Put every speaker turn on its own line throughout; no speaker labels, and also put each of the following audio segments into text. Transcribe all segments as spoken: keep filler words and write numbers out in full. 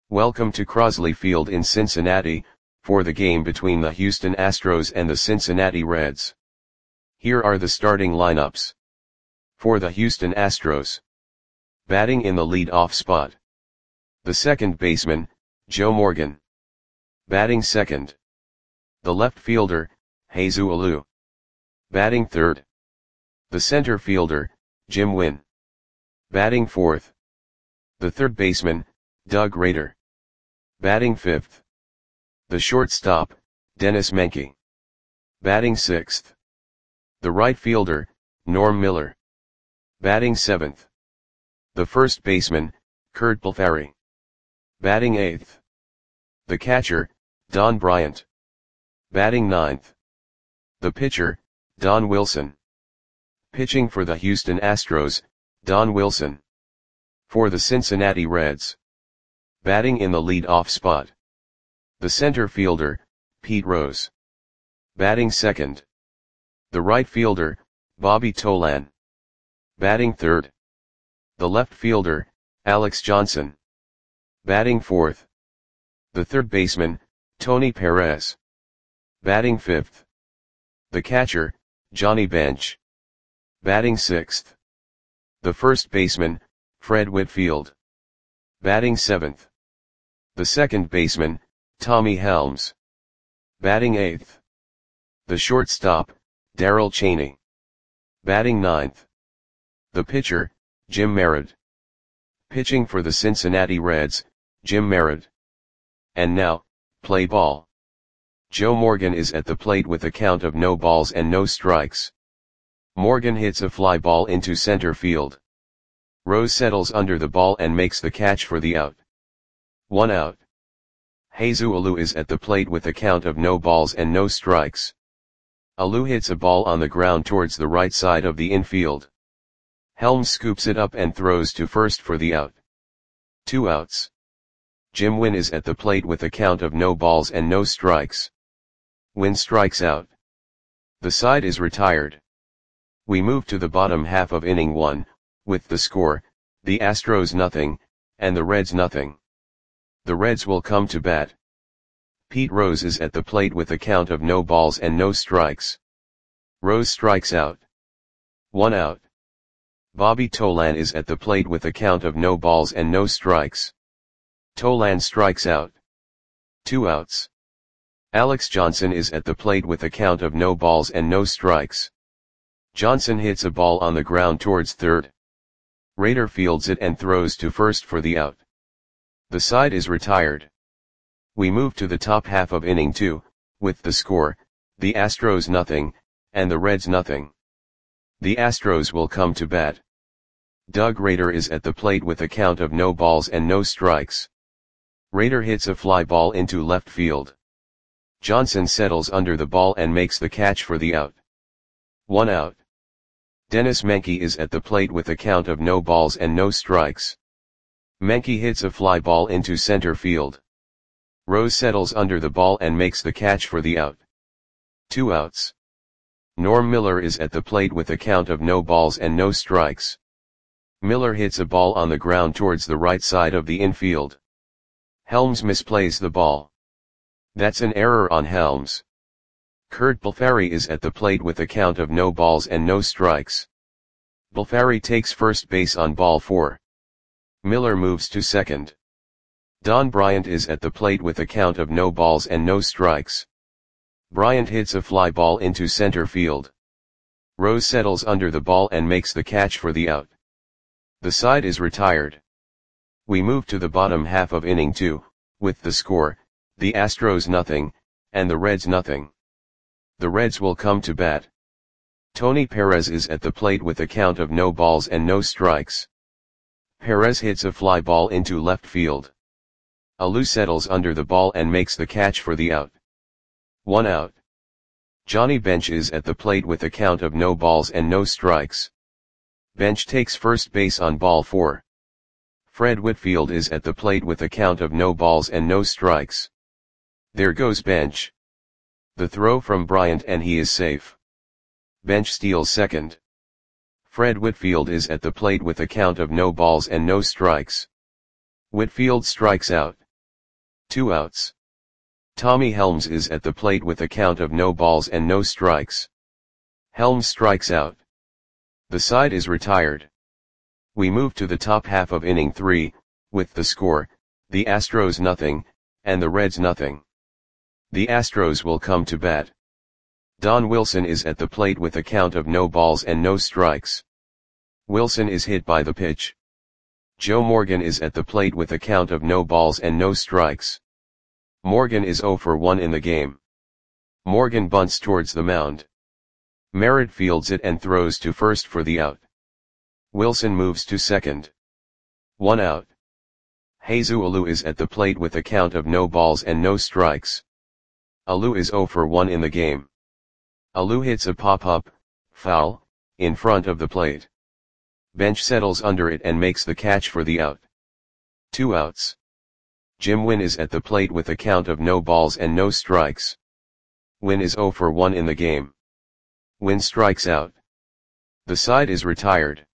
Welcome to Crosley Field in Cincinnati, for the game between the Houston Astros and the Cincinnati Reds. Here are the starting lineups. For the Houston Astros. Batting in the lead-off spot. The second baseman, Joe Morgan. Batting second. The left fielder, Jesus Alou. Batting third. The center fielder, Jim Wynn. Batting fourth. The third baseman, Doug Rader. Batting fifth. The shortstop, Dennis Menke. Batting sixth. The right fielder, Norm Miller. Batting seventh. The first baseman, Curt Blefary. Batting eighth. The catcher, Don Bryant. Batting ninth. The pitcher, Don Wilson. Pitching for the Houston Astros, Don Wilson. For the Cincinnati Reds. Batting in the lead-off spot. The center fielder, Pete Rose. Batting second. The right fielder, Bobby Tolan. Batting third. The left fielder, Alex Johnson. Batting fourth. The third baseman, Tony Perez. Batting fifth. The catcher, Johnny Bench. Batting sixth. The first baseman, Fred Whitfield. Batting seventh. The second baseman, Tommy Helms. Batting eighth. The shortstop, Darrell Chaney. Batting ninth. The pitcher, Jim Merritt. Pitching for the Cincinnati Reds, Jim Merritt. And now, play ball. Joe Morgan is at the plate with a count of no balls and no strikes. Morgan hits a fly ball into center field. Rose settles under the ball and makes the catch for the out. One out. Jesus Alou is at the plate with a count of no balls and no strikes. Alou hits a ball on the ground towards the right side of the infield. Helms scoops it up and throws to first for the out. Two outs. Jim Wynn is at the plate with a count of no balls and no strikes. Wynn strikes out. The side is retired. We move to the bottom half of inning one, with the score, the Astros nothing, and the Reds nothing. The Reds will come to bat. Pete Rose is at the plate with a count of no balls and no strikes. Rose strikes out. One out. Bobby Tolan is at the plate with a count of no balls and no strikes. Tolan strikes out. Two outs. Alex Johnson is at the plate with a count of no balls and no strikes. Johnson hits a ball on the ground towards third. Rader fields it and throws to first for the out. The side is retired. We move to the top half of inning two, with the score, the Astros nothing, and the Reds nothing. The Astros will come to bat. Doug Rader is at the plate with a count of no balls and no strikes. Rader hits a fly ball into left field. Johnson settles under the ball and makes the catch for the out. One out. Dennis Menke is at the plate with a count of no balls and no strikes. Menke hits a fly ball into center field. Rose settles under the ball and makes the catch for the out. Two outs. Norm Miller is at the plate with a count of no balls and no strikes. Miller hits a ball on the ground towards the right side of the infield. Helms misplays the ball. That's an error on Helms. Curt Blefary is at the plate with a count of no balls and no strikes. Blefary takes first base on ball four. Miller moves to second. Don Bryant is at the plate with a count of no balls and no strikes. Bryant hits a fly ball into center field. Rose settles under the ball and makes the catch for the out. The side is retired. We move to the bottom half of inning two, with the score, the Astros nothing, and the Reds nothing. The Reds will come to bat. Tony Perez is at the plate with a count of no balls and no strikes. Perez hits a fly ball into left field. Alou settles under the ball and makes the catch for the out. One out. Johnny Bench is at the plate with a count of no balls and no strikes. Bench takes first base on ball four. Fred Whitfield is at the plate with a count of no balls and no strikes. There goes Bench. The throw from Bryant and he is safe. Bench steals second. Fred Whitfield is at the plate with a count of no balls and no strikes. Whitfield strikes out. two outs. Tommy Helms is at the plate with a count of no balls and no strikes. Helms strikes out. The side is retired. We move to the top half of inning three, with the score, the Astros nothing, and the Reds nothing. The Astros will come to bat. Don Wilson is at the plate with a count of no balls and no strikes. Wilson is hit by the pitch. Joe Morgan is at the plate with a count of no balls and no strikes. Morgan is oh for one in the game. Morgan bunts towards the mound. Merritt fields it and throws to first for the out. Wilson moves to second. One out. Jesus Alou is at the plate with a count of no balls and no strikes. Alou is oh for one in the game. Alou hits a pop-up, foul, in front of the plate. Bench settles under it and makes the catch for the out. Two outs. Jim Wynn is at the plate with a count of no balls and no strikes. Wynn is oh for one in the game. Wynn strikes out. The side is retired.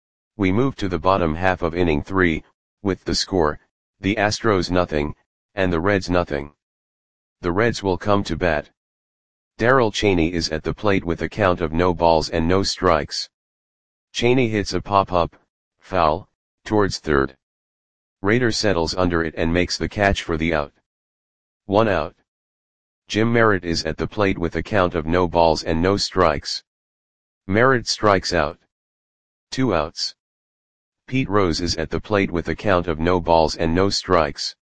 We move to the bottom half of inning three, with the score, the Astros nothing, and the Reds nothing. The Reds will come to bat. Darrell Chaney is at the plate with a count of no balls and no strikes. Chaney hits a pop-up, foul, towards third. Rader settles under it and makes the catch for the out. One out. Jim Merritt is at the plate with a count of no balls and no strikes. Merritt strikes out. Two outs. Pete Rose is at the plate with a count of no balls and no strikes.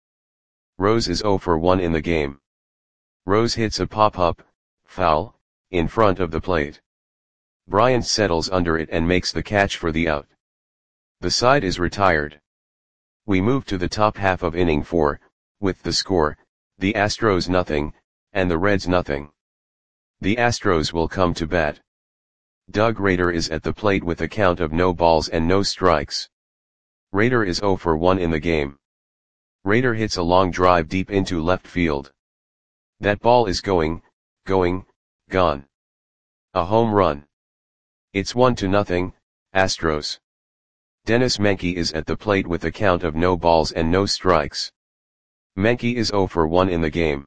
Rose is oh for one in the game. Rose hits a pop-up, foul, in front of the plate. Bryant settles under it and makes the catch for the out. The side is retired. We move to the top half of inning four, with the score, the Astros nothing, and the Reds nothing. The Astros will come to bat. Doug Rader is at the plate with a count of no balls and no strikes. Rader is oh for one in the game. Rader hits a long drive deep into left field. That ball is going, going, gone. A home run. It's one to nothing, Astros. Dennis Menke is at the plate with a count of no balls and no strikes. Menke is oh for one in the game.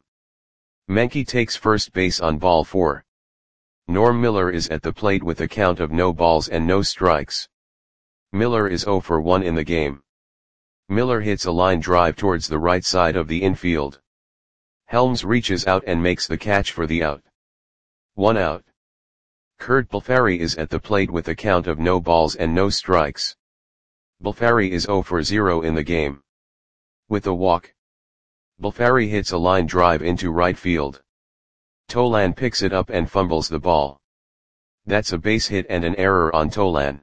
Menke takes first base on ball four. Norm Miller is at the plate with a count of no balls and no strikes. Miller is oh for one in the game. Miller hits a line drive towards the right side of the infield. Helms reaches out and makes the catch for the out. One out. Kurt Balfari is at the plate with a count of no balls and no strikes. Balfari is oh for zero in the game. With a walk. Balfari hits a line drive into right field. Tolan picks it up and fumbles the ball. That's a base hit and an error on Tolan.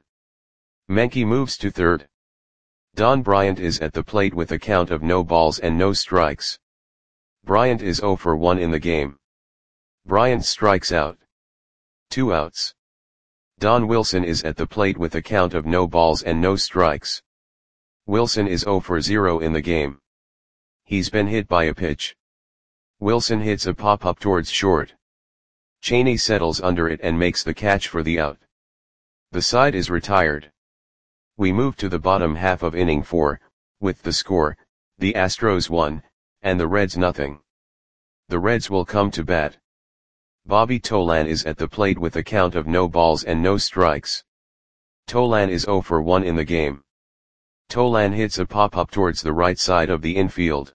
Menke moves to third. Don Bryant is at the plate with a count of no balls and no strikes. Bryant is oh for one in the game. Bryant strikes out. Two outs. Don Wilson is at the plate with a count of no balls and no strikes. Wilson is oh for zero in the game. He's been hit by a pitch. Wilson hits a pop-up towards short. Chaney settles under it and makes the catch for the out. The side is retired. We move to the bottom half of inning four, with the score, the Astros one, and the Reds nothing. The Reds will come to bat. Bobby Tolan is at the plate with a count of no balls and no strikes. Tolan is oh for one in the game. Tolan hits a pop-up towards the right side of the infield.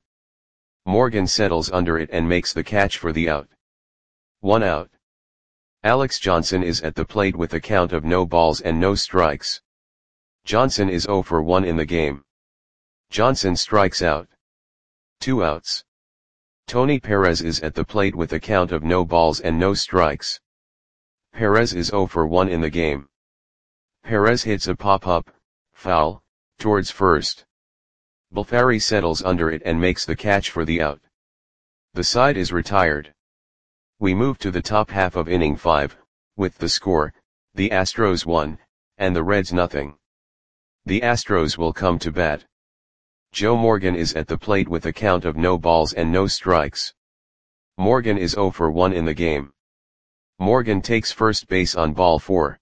Morgan settles under it and makes the catch for the out. One out. Alex Johnson is at the plate with a count of no balls and no strikes. Johnson is oh for one in the game. Johnson strikes out. Two outs. Tony Perez is at the plate with a count of no balls and no strikes. Perez is oh for one in the game. Perez hits a pop-up, foul, towards first. Balfari settles under it and makes the catch for the out. The side is retired. We move to the top half of inning five, with the score, the Astros one, and the Reds nothing. The Astros will come to bat. Joe Morgan is at the plate with a count of no balls and no strikes. Morgan is oh for one in the game. Morgan takes first base on ball four.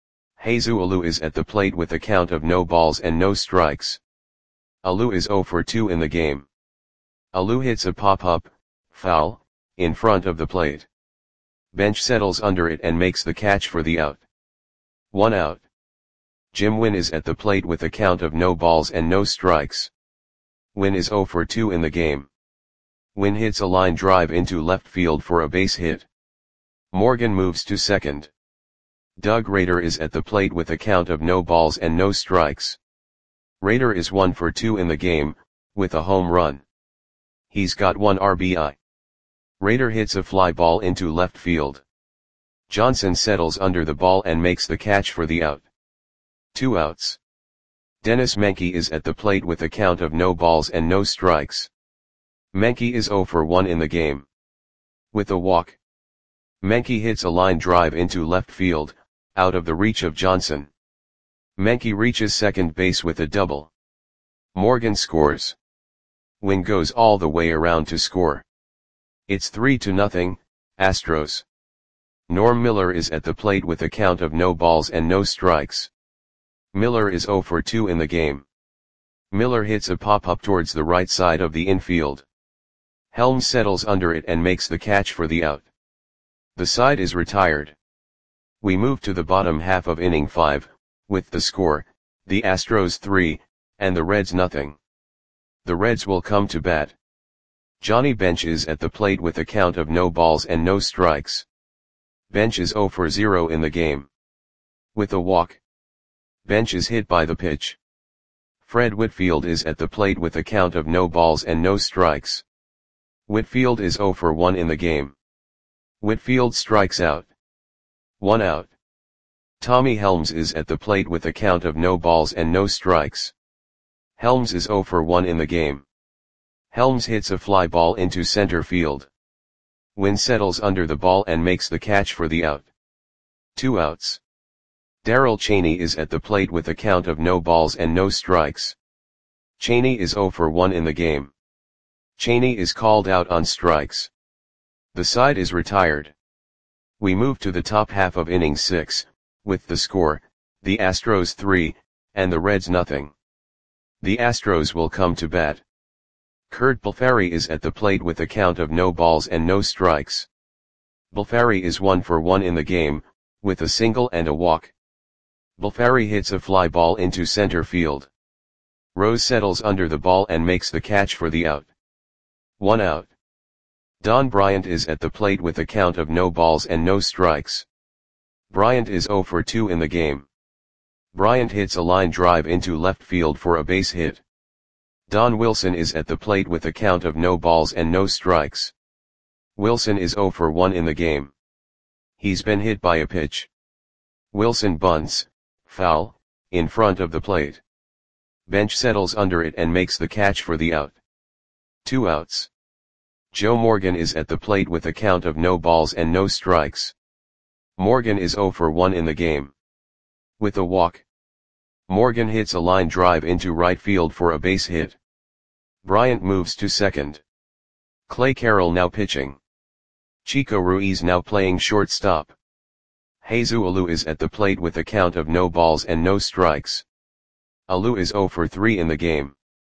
Jesus Alou is at the plate with a count of no balls and no strikes. Alou is oh for two in the game. Alou hits a pop-up, foul, in front of the plate. Bench settles under it and makes the catch for the out. One out. Jim Wynn is at the plate with a count of no balls and no strikes. Wynn is zero for two in the game. Wynn hits a line drive into left field for a base hit. Morgan moves to second. Doug Rader is at the plate with a count of no balls and no strikes. Rader is one for two in the game, with a home run. He's got one R B I. Rader hits a fly ball into left field. Johnson settles under the ball and makes the catch for the out. Two outs. Dennis Menke is at the plate with a count of no balls and no strikes. Menke is zero for one in the game. With a walk. Menke hits a line drive into left field, out of the reach of Johnson. Menke reaches second base with a double. Morgan scores. Wynn goes all the way around to score. It's three to nothing, Astros. Norm Miller is at the plate with a count of no balls and no strikes. Miller is zero for two in the game. Miller hits a pop-up towards the right side of the infield. Helms settles under it and makes the catch for the out. The side is retired. We move to the bottom half of inning five, with the score, the Astros three, and the Reds nothing. The Reds will come to bat. Johnny Bench is at the plate with a count of no balls and no strikes. Bench is zero for zero in the game. With a walk. Bench is hit by the pitch. Fred Whitfield is at the plate with a count of no balls and no strikes. Whitfield is zero for one in the game. Whitfield strikes out. One out. Tommy Helms is at the plate with a count of no balls and no strikes. Helms is zero for one in the game. Helms hits a fly ball into center field. Wynn settles under the ball and makes the catch for the out. Two outs. Darrell Chaney is at the plate with a count of no balls and no strikes. Chaney is zero for one in the game. Chaney is called out on strikes. The side is retired. We move to the top half of inning six, with the score, the Astros three, and the Reds nothing. The Astros will come to bat. Kurt Balfari is at the plate with a count of no balls and no strikes. Balfari is one for one in the game, with a single and a walk. Balfari hits a fly ball into center field. Rose settles under the ball and makes the catch for the out. One out. Don Bryant is at the plate with a count of no balls and no strikes. Bryant is zero for two in the game. Bryant hits a line drive into left field for a base hit. Don Wilson is at the plate with a count of no balls and no strikes. Wilson is zero for one in the game. He's been hit by a pitch. Wilson bunts, foul, in front of the plate. Bench settles under it and makes the catch for the out. Two outs. Joe Morgan is at the plate with a count of no balls and no strikes. Morgan is zero for one in the game. With a walk. Morgan hits a line drive into right field for a base hit. Bryant moves to second. Clay Carroll now pitching. Chico Ruiz now playing shortstop. Jesus Alou is at the plate with a count of no balls and no strikes. Alou is zero for three in the game.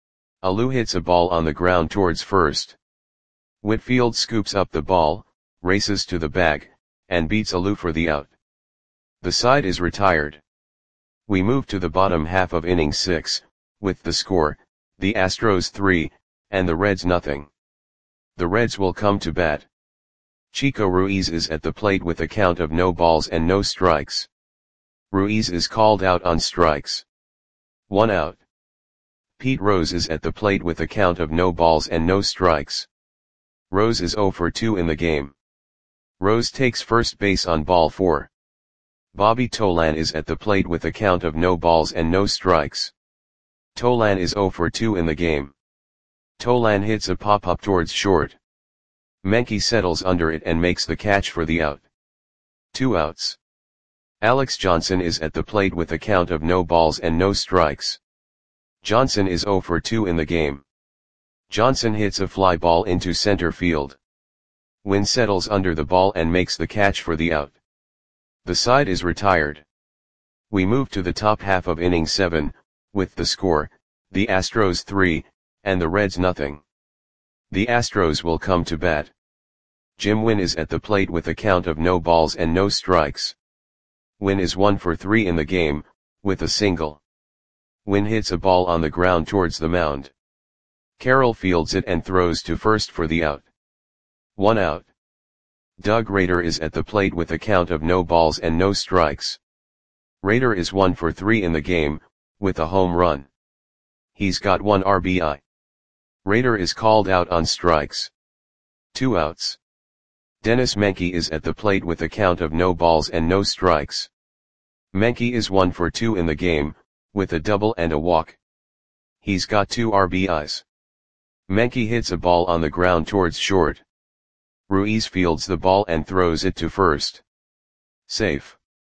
Alou hits a ball on the ground towards first. Whitfield scoops up the ball, races to the bag, and beats Alou for the out. The side is retired. We move to the bottom half of inning six, with the score, the Astros three, and the Reds nothing. The Reds will come to bat. Chico Ruiz is at the plate with a count of no balls and no strikes. Ruiz is called out on strikes. One out. Pete Rose is at the plate with a count of no balls and no strikes. Rose is zero for two in the game. Rose takes first base on ball four. Bobby Tolan is at the plate with a count of no balls and no strikes. Tolan is zero for two in the game. Tolan hits a pop-up towards short. Menke settles under it and makes the catch for the out. Two outs. Alex Johnson is at the plate with a count of no balls and no strikes. Johnson is zero for two in the game. Johnson hits a fly ball into center field. Wynn settles under the ball and makes the catch for the out. The side is retired. We move to the top half of inning seven, with the score, the Astros three, and the Reds nothing. The Astros will come to bat. Jim Wynn is at the plate with a count of no balls and no strikes. Wynn is one for three in the game, with a single. Wynn hits a ball on the ground towards the mound. Carroll fields it and throws to first for the out. One out. Doug Rader is at the plate with a count of no balls and no strikes. Rader is one for three in the game, with a home run. He's got one R B I. Rader is called out on strikes. Two outs. Dennis Menke is at the plate with a count of no balls and no strikes. Menke is one for two in the game, with a double and a walk. He's got two R B Is. Menke hits a ball on the ground towards short. Ruiz fields the ball and throws it to first. Safe.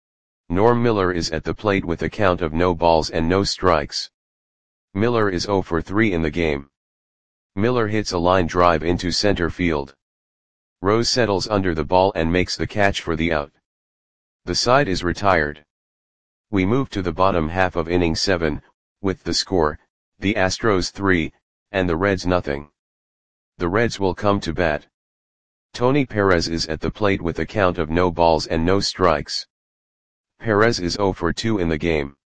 Norm Miller is at the plate with a count of no balls and no strikes. Miller is zero for three in the game. Miller hits a line drive into center field. Rose settles under the ball and makes the catch for the out. The side is retired. We move to the bottom half of inning seven, with the score, the Astros three, and the Reds nothing. The Reds will come to bat. Tony Perez is at the plate with a count of no balls and no strikes. Perez is zero for two in the game.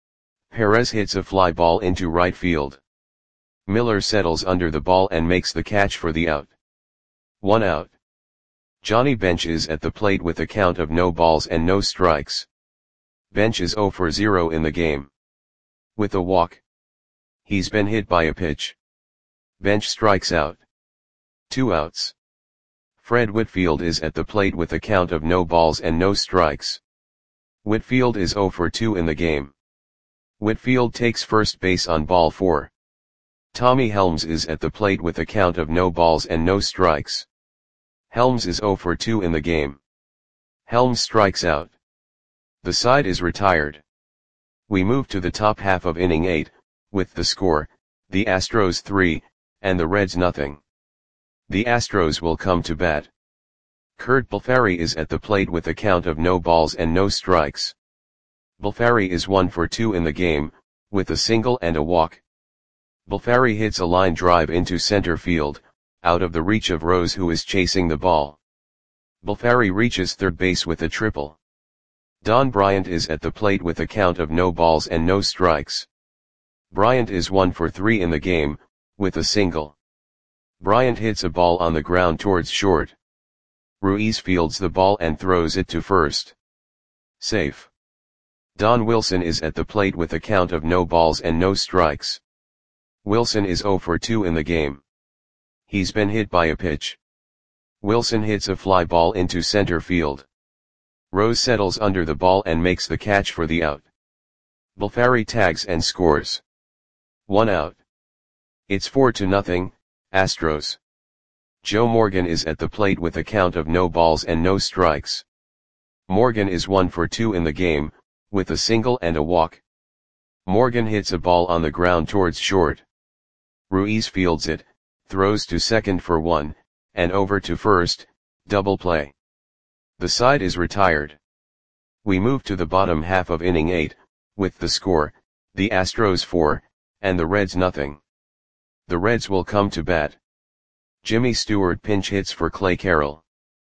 Perez hits a fly ball into right field. Miller settles under the ball and makes the catch for the out. One out. Johnny Bench is at the plate with a count of no balls and no strikes. Bench is zero for zero in the game. With a walk. He's been hit by a pitch. Bench strikes out. Two outs. Fred Whitfield is at the plate with a count of no balls and no strikes. Whitfield is zero for two in the game. Whitfield takes first base on ball four. Tommy Helms is at the plate with a count of no balls and no strikes. Helms is zero for two in the game. Helms strikes out. The side is retired. We move to the top half of inning eight, with the score, the Astros three, and the Reds nothing. The Astros will come to bat. Kurt Balfari is at the plate with a count of no balls and no strikes. Balfari is one for two in the game, with a single and a walk. Balfari hits a line drive into center field, out of the reach of Rose who is chasing the ball. Balfari reaches third base with a triple. Don Bryant is at the plate with a count of no balls and no strikes. Bryant is one for three in the game, with a single. Bryant hits a ball on the ground towards short. Ruiz fields the ball and throws it to first. Safe. Don Wilson is at the plate with a count of no balls and no strikes. Wilson is zero for two in the game. He's been hit by a pitch. Wilson hits a fly ball into center field. Rose settles under the ball and makes the catch for the out. Balfari tags and scores. One out. It's four to nothing, Astros. Joe Morgan is at the plate with a count of no balls and no strikes. Morgan is one for two in the game, with a single and a walk. Morgan hits a ball on the ground towards short. Ruiz fields it, throws to second for one, and over to first, double play. The side is retired. We move to the bottom half of inning eight, with the score, the Astros four, and the Reds nothing. The Reds will come to bat. Jimmy Stewart pinch hits for Clay Carroll.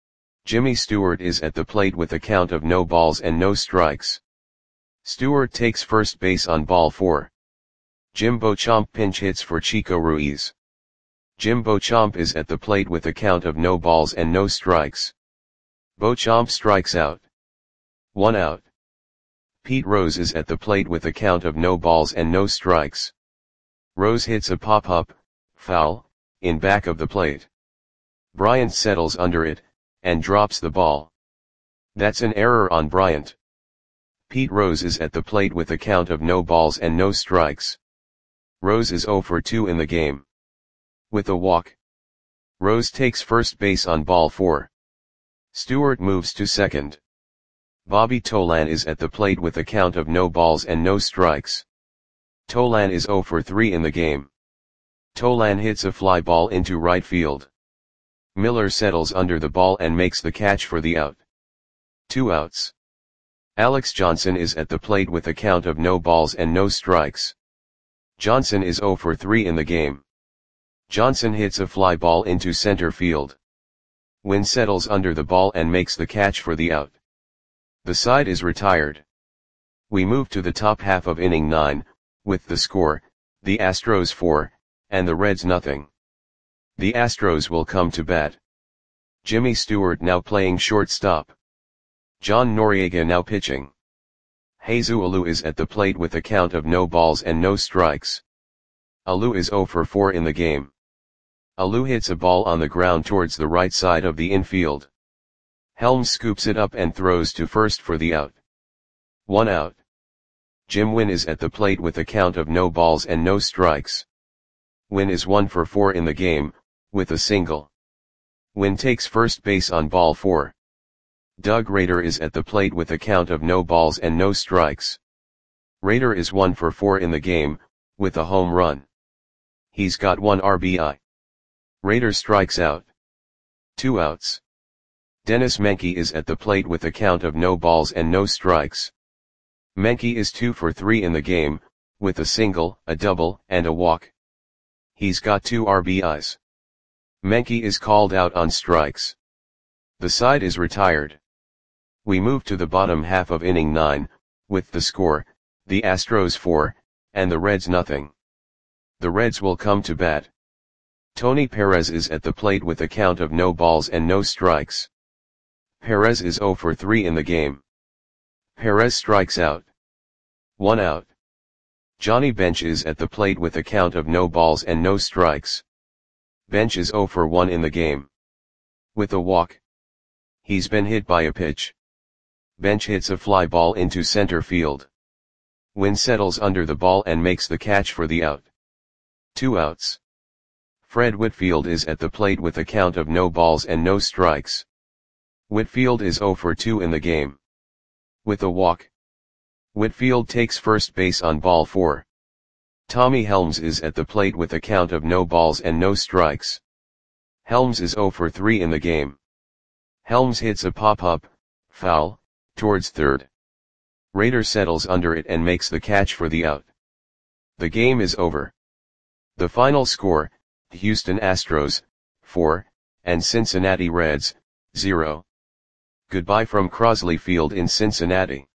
Jimmy Stewart is at the plate with a count of no balls and no strikes. Stewart takes first base on ball four. Jim Beauchamp pinch hits for Chico Ruiz. Jim Beauchamp is at the plate with a count of no balls and no strikes. Beauchamp strikes out. One out. Pete Rose is at the plate with a count of no balls and no strikes. Rose hits a pop-up, foul, in back of the plate. Bryant settles under it, and drops the ball. That's an error on Bryant. Pete Rose is at the plate with a count of no balls and no strikes. Rose is zero for two in the game. With a walk. Rose takes first base on ball four. Stewart moves to second. Bobby Tolan is at the plate with a count of no balls and no strikes. Tolan is zero for three in the game. Tolan hits a fly ball into right field. Miller settles under the ball and makes the catch for the out. Two outs. Alex Johnson is at the plate with a count of no balls and no strikes. Johnson is zero for three in the game. Johnson hits a fly ball into center field. Wynn settles under the ball and makes the catch for the out. The side is retired. We move to the top half of inning nine, with the score, the Astros four, and the Reds nothing. The Astros will come to bat. Jimmy Stewart now playing shortstop. John Noriega now pitching. Jesus Alou is at the plate with a count of no balls and no strikes. Alou is zero for four in the game. Alou hits a ball on the ground towards the right side of the infield. Helms scoops it up and throws to first for the out. One out. Jim Wynn is at the plate with a count of no balls and no strikes. Wynn is one for four in the game, with a single. Wynn takes first base on ball four. Doug Rader is at the plate with a count of no balls and no strikes. Rader is one for four in the game, with a home run. He's got one R B I. Rader strikes out. Two outs. Dennis Menke is at the plate with a count of no balls and no strikes. Menke is two for three in the game, with a single, a double, and a walk. He's got two R B Is. Menke is called out on strikes. The side is retired. We move to the bottom half of inning nine, with the score, the Astros four, and the Reds nothing. The Reds will come to bat. Tony Perez is at the plate with a count of no balls and no strikes. Perez is zero for three in the game. Perez strikes out. One out. Johnny Bench is at the plate with a count of no balls and no strikes. Bench is zero for one in the game. With a walk. He's been hit by a pitch. Bench hits a fly ball into center field. Wynn settles under the ball and makes the catch for the out. Two outs. Fred Whitfield is at the plate with a count of no balls and no strikes. Whitfield is zero for two in the game. With a walk. Whitfield takes first base on ball four. Tommy Helms is at the plate with a count of no balls and no strikes. Helms is zero for three in the game. Helms hits a pop-up, foul, towards third. Rader settles under it and makes the catch for the out. The game is over. The final score, Houston Astros, four, and Cincinnati Reds, zero. Goodbye from Crosley Field in Cincinnati.